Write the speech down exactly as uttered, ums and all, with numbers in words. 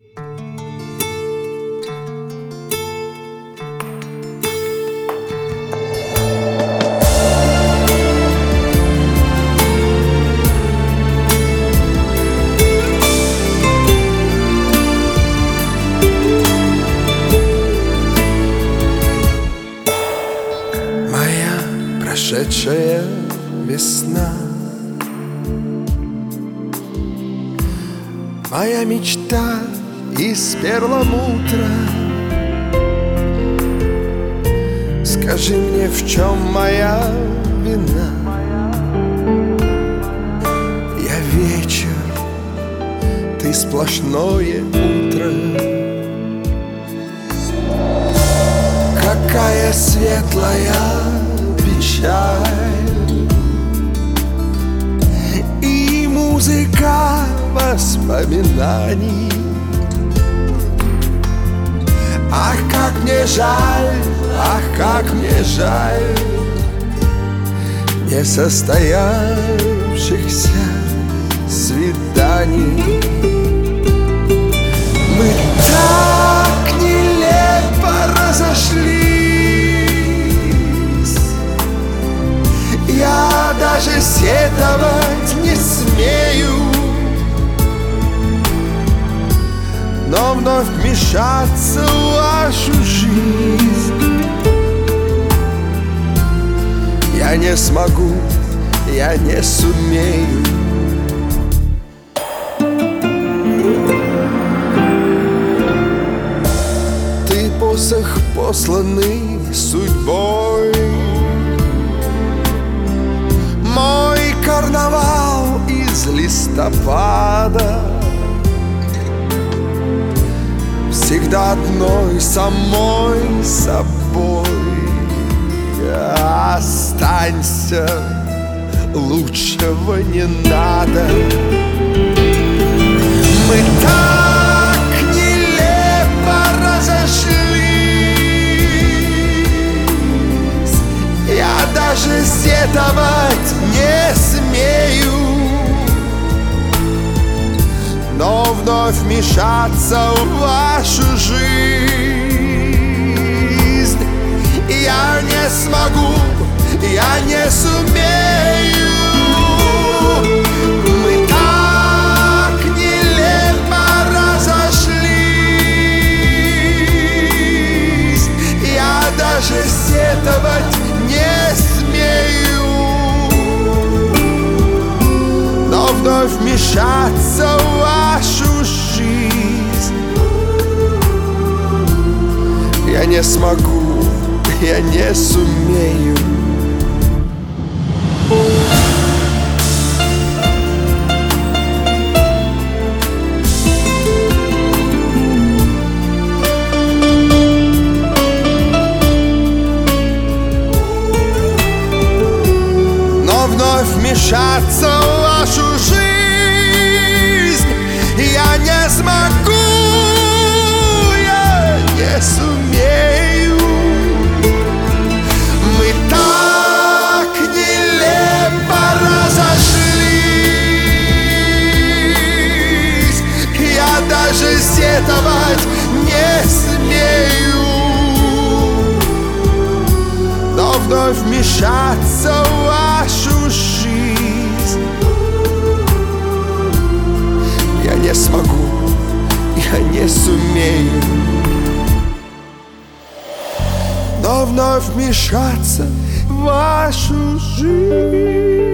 Прошедшая весна, моя мечта из перламутра. Скажи мне, в чем моя вина? Я вечер, ты сплошное утро. Какая светлая и музыка воспоминаний. Ах, как мне жаль, ах, как мне жаль несостоявшихся свиданий. Мы так нелепо разошлись, я даже сетовать не смею, но вновь вмешаться в вашу жизнь я не смогу, я не сумею. Ты посох, посланный судьбой, мой карнавал из листопада, всегда одной самой собой. Останься, лучшего не надо. Мы так нелепо разошлись, я даже сетовать не смею, но вновь вмешаться в вашу жизнь я не смогу, я не сумею. Мы так нелепо разошлись, я даже сетовать не смею, но вновь вмешаться в вашу жизнь я не смогу, я не сумею. Но вновь вмешаться в вашу жизнь я не смогу, я не сумею. Мы так нелепо разошлись, я даже сетовать не смею, но вновь вмешаться в вашу жизнь я не смогу, я не сумею, но вновь вмешаться в вашу жизнь